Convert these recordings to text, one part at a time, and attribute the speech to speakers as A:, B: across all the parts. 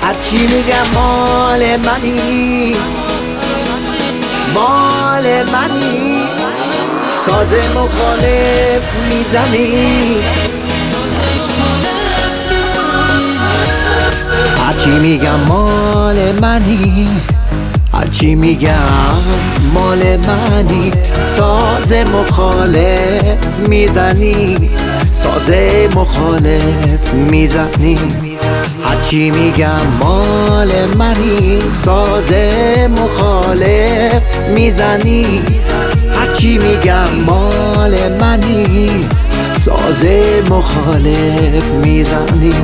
A: هرچی میگم مال منی، مال منی. ساز مخالف میزنی، هرچی میگم مال منی، هرچی میگم مال منی. ساز مخالف میزنی، ساز مخالف میزنی. هرچی میگم مال منی، ساز مخالف میزنی. هرچی میگم مال منی، ساز مخالف میزنی.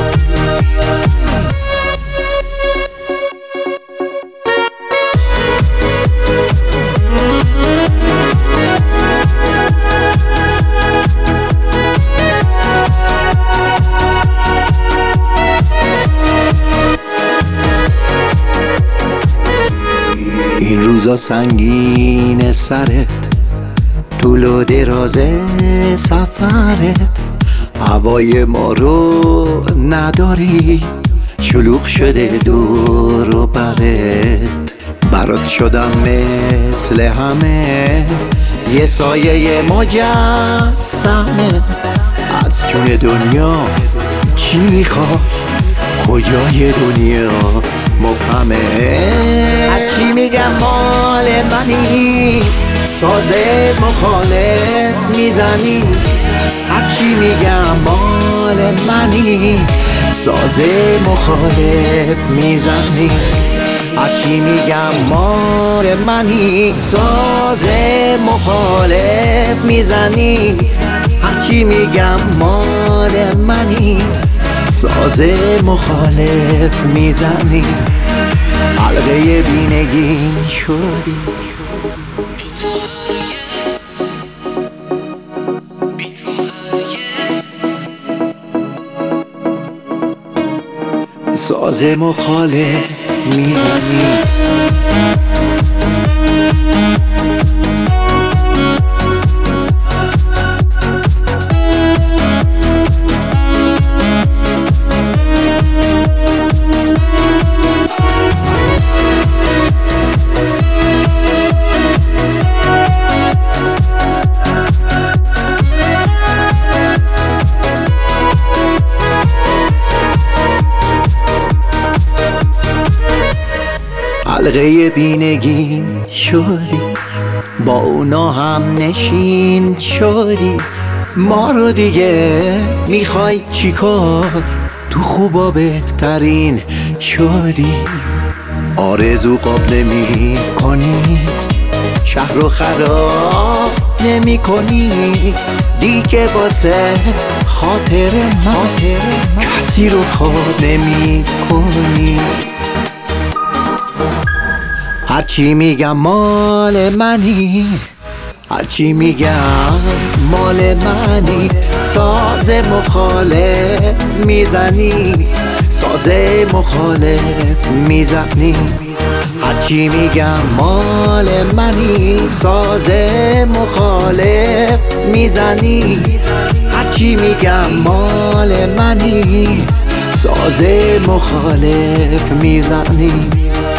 A: این روزا سنگین سرت، طول و دراز سفرت. هوای ما رو نداری، شلوغ شده دور و برت. برات شدم مثل همه، یه سایه مجسمه. از جون دنیا چی میخوای؟ کجای دنیا مبهمه. هرچی میگم مال منی، ساز مخالف میزنی. هرچی میگم مال منی، ساز مخالف میزنی. هرچی میگم مال منی، ساز مخالف میزنی. هرچی میگم مال منی، ساز مخالف میزنی. حلقه بینگین شدی، ساز مخالف میزنی. حلقه بینگین شدی، با اونا هم نشین شدی. ما رو دیگه میخوای چیکار؟ تو خوبا بهترین شدی. آرزو قاب نمی کنی، شهر رو خراب نمی کنی دیگه. واسه خاطر من کسی رو خواب نمی کنی. هرچی میگم مال منی، هرچی میگم مال منی. ساز مخالف میزنی، ساز مخالف میزنی. هرچی میگم مال منی، ساز مخالف میزنی. هرچی میگم مال منی، ساز مخالف میزنی.